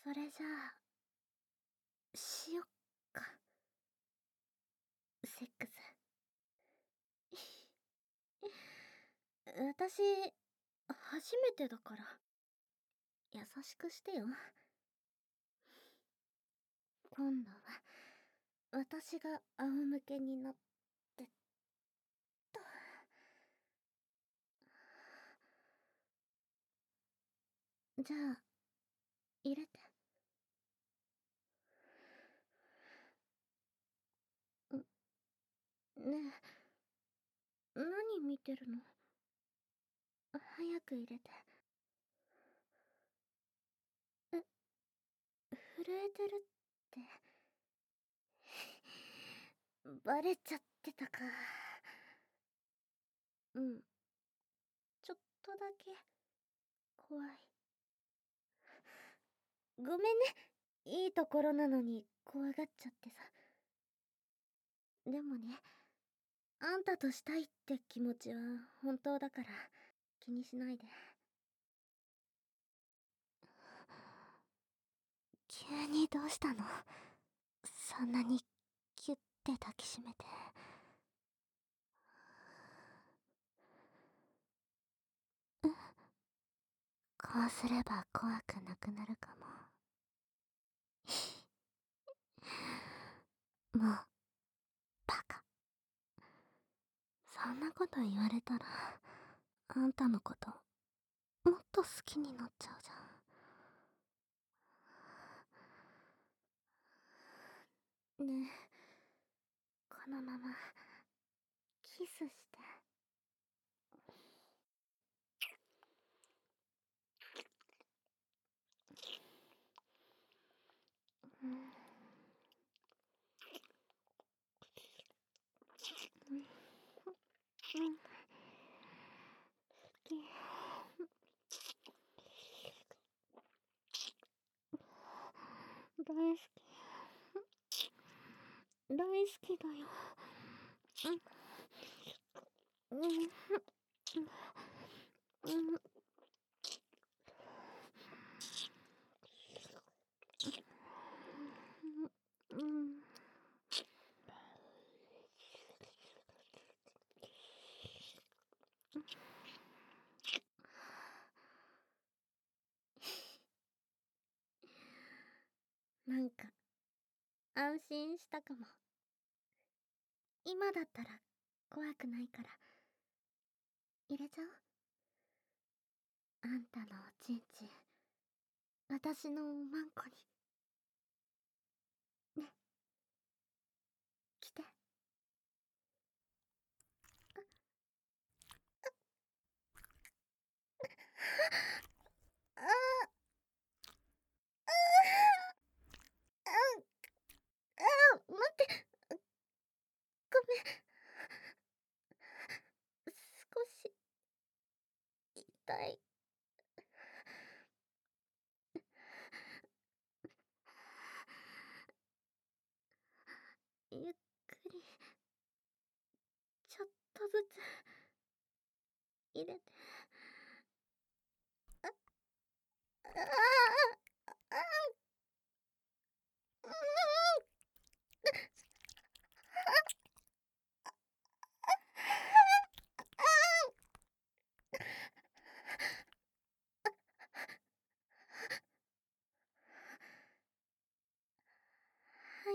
それじゃあ、しよっか。セックス。私、初めてだから。優しくしてよ。今度は、私が仰向けになってっと。じゃあ、入れて。ねえ、何見てるの？早く入れて。え、震えてるって。バレちゃってたか。うん。ちょっとだけ、怖い。ごめんね。いいところなのに怖がっちゃってさ。でもね、あんたとしたいって気持ちは本当だから気にしないで。急にどうしたの？そんなにキュッて抱きしめて。こうすれば怖くなくなるかも。もう、バカ。そんなこと言われたら、あんたのこと、もっと好きになっちゃうじゃん。ねえ、このまま、キスして。うん。うん。うん。好き。大好き。大好きだよ。うん。うん。うん。うん。なんか、安心したかも。今だったら、怖くないから。入れちゃおう。あんたのおちんちん、私のおまんこに。ね、来て。ああ、ああ、待って、ごめん。少し、痛い。ゆっくり、ちょっとずつ、入れて。あ、ああ、ああ、うん。はい。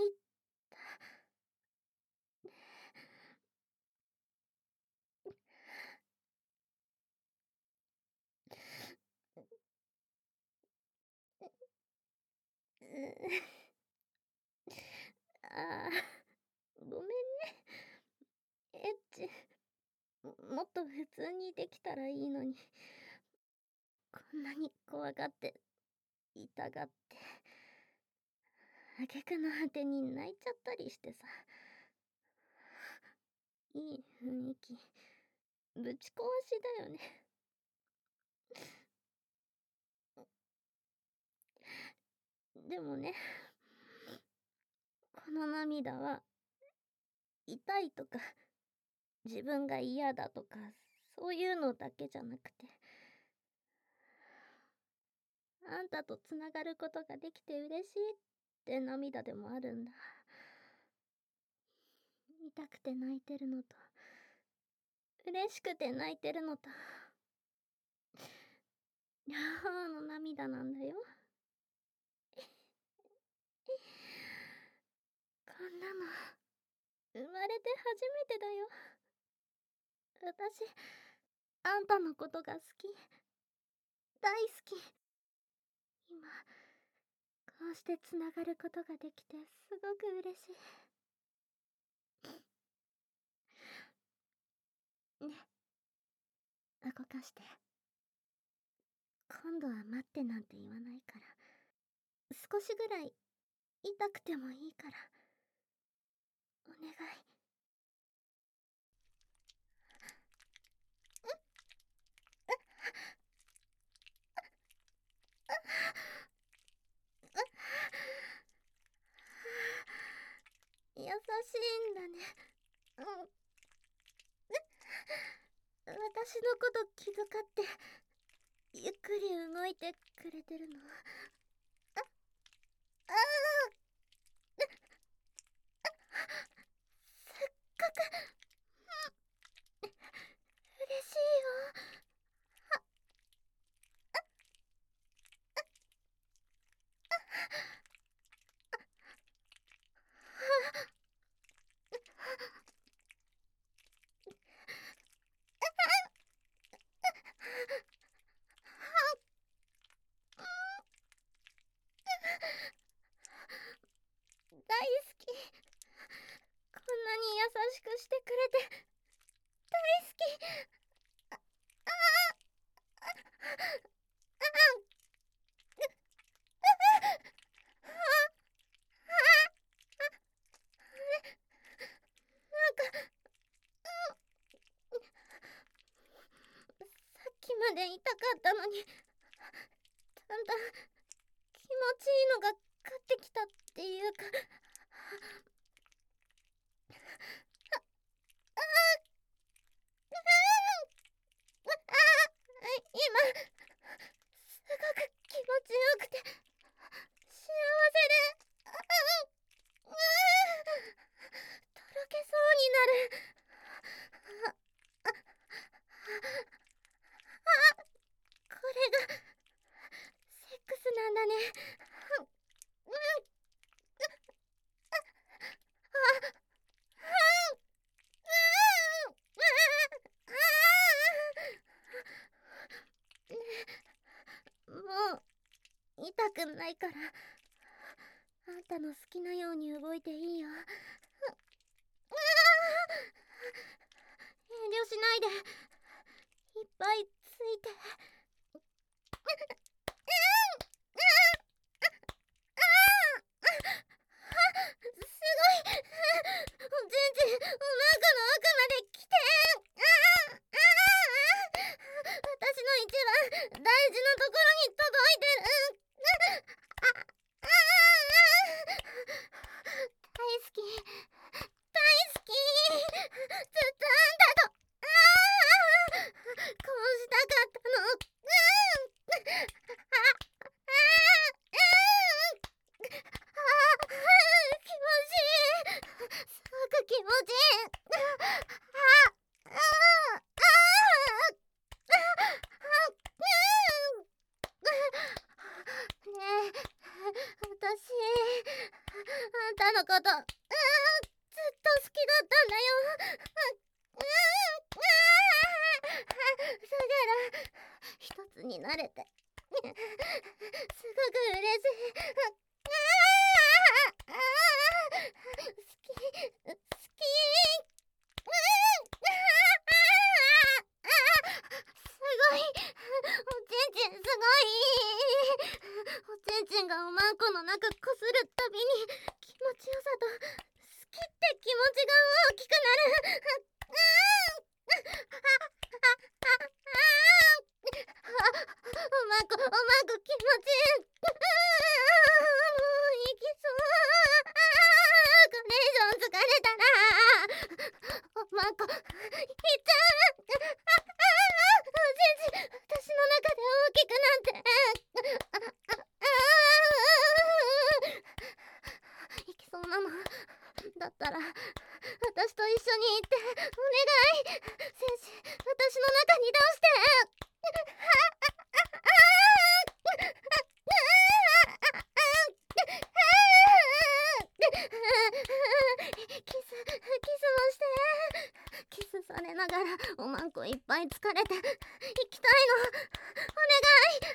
ああ、ごめんね。エッチ、もっと普通にできたらいいのに。こんなに怖がって、痛がって、挙句の果てに泣いちゃったりしてさ。いい雰囲気、ぶち壊しだよね。でもね、この涙は、痛いとか、自分が嫌だとか、そういうのだけじゃなくて、 あんたとつながることができて嬉しいって涙でもあるんだ。痛くて泣いてるのと、嬉しくて泣いてるのと、両方の涙なんだよ。こんなの、生まれて初めてだよ。私、あんたのことが好き。大好き。今、こうしてつながることができてすごく嬉しい。ね、動かして。今度は待ってなんて言わないから。少しぐらい痛くてもいいから。お願い。優しいんだね。うん。私のこと気遣ってゆっくり動いてくれてるの。ああすっごく嬉しいよ。大好き。こんなに優しくしてくれて大好き。ああなんかさっきまで痛かったのに、だんだん気持ちいいのが勝ってきたっていうか、今すごく気持ちよくて幸せで、とろけそうになる。これがセックスなんだね。もう痛くないから、あんたの好きなように動いていいよ。遠慮しないで、いっぱいついて。すごい。おちんちん、お腹の奥まで来て。私の一番大事なところに届いてる。大好き。大好き。ずっとあんたと。こうしたかったの。気持ちいい。すごく気持ちいい。ねえ、私、あんたのこと、ずっと好きだったんだよ。だから一つになれてすごく嬉しい。好きすごい。おちんちんすごい。おちんちんがおまんこの中こするたびに気持ちよさと好きって気持ちが大きくなる。おまんこ気持ちいい。もう行きそう。これ以上疲れたらおまんこいっちゃう。おちんちん私の中で大きくなってったら私と一緒に行ってお願い。戦士、私の中に出して。キスもして。キスされながらおまんこいっぱい疲れて行きたいの。お願い。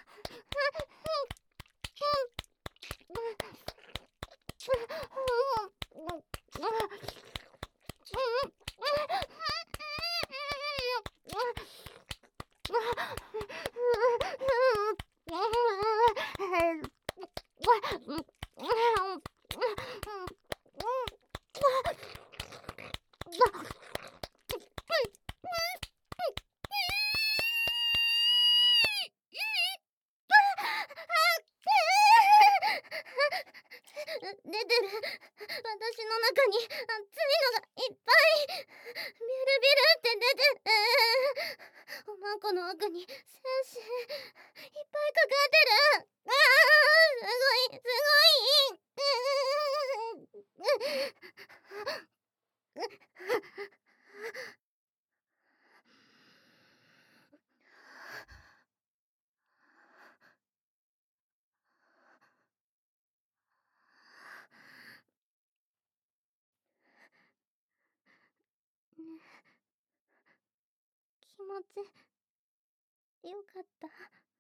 出てる。私の中に熱いのがいっぱいビュルビュルって出てる。おまんこの奥に精子いっぱいかかってる。すごいすごい。気持ちよかった。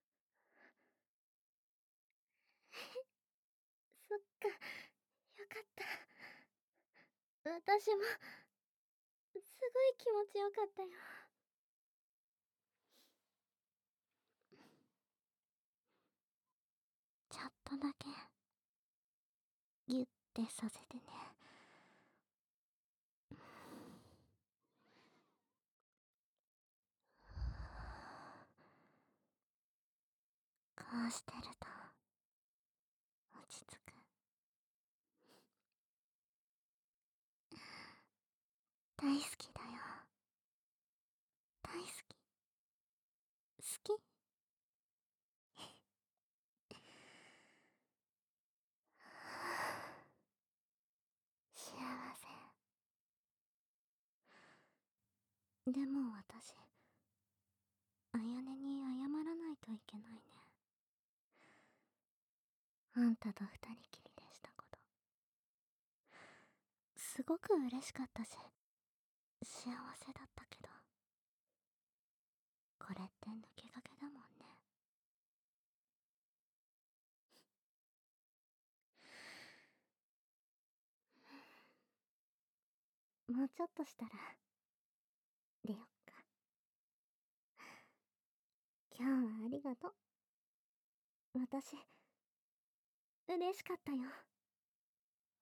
そっか、よかった。私もすごい気持ちよかったよ。ちょっとだけギュッてさせてね。こうしてると落ち着く。大好きだよ。大好き。好き。幸せ。でも私、あやねに謝らないといけないね。あんたと二人きりでしたこと。すごく嬉しかったし、幸せだったけど、これって抜け駆けだもんね。もうちょっとしたら出よっか。今日はありがとう。私嬉しかったよ。